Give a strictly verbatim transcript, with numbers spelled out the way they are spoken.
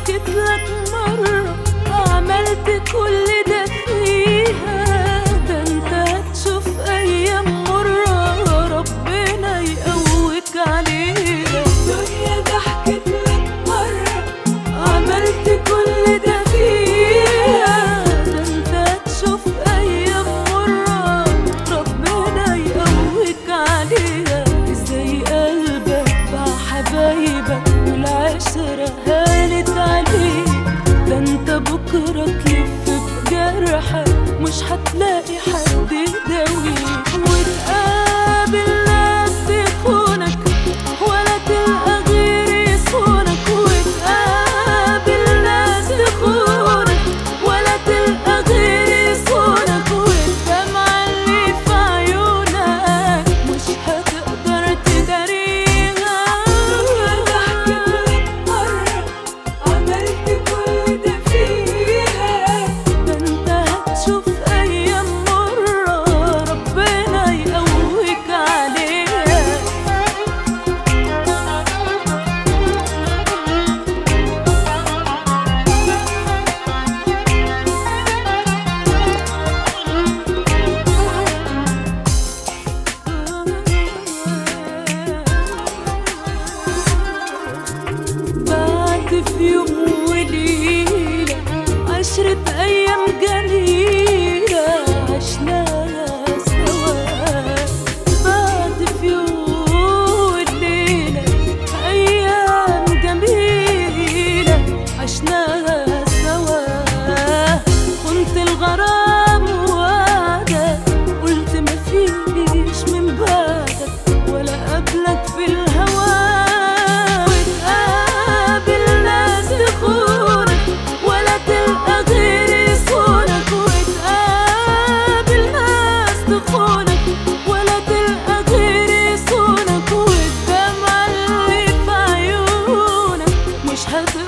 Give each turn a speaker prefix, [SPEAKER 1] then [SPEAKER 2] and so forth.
[SPEAKER 1] حكيت لك مرة عملت كل ده فيها، ده انت هتشوف ايام مرة ربنا يقويك عليها. الدنيا ده حكيت لك مرة عملت كل ده فيها، ده انت هتشوف ايام مرة ربنا يقويك عليها. ازاي قلبك باع حبايبك والعشرة هانت عليك، ده انت بكرة تلف بجرحك مش هتلاقي حد يداويك. وتقابل ناس تخونك ولا تلقى غير يصونك، وتقابل ناس تخونك ولا تلقى غير يصونك، والدمعة اللي في عيونك مش هتقدر تداريها. ده حكيت لك مرة عملت كل ده فيها، ده انت هتشوف ايام مرة ربنا يقويك عليها. بعد في يوم وليلة عشرة أيام جميلة عشناها سوا. بعد في يوم وليلة أيام جميلة عشناها سوا. كنت الغرام وعدك قلت مفيش من بعدك ولا قبلك في الهوى. وتقابل ناس تخونك ولا تلقى غير يصونك، وتقابل ناس تخونك ولا تلقى غير يصونك، والدمعة اللي في عيونك مش هت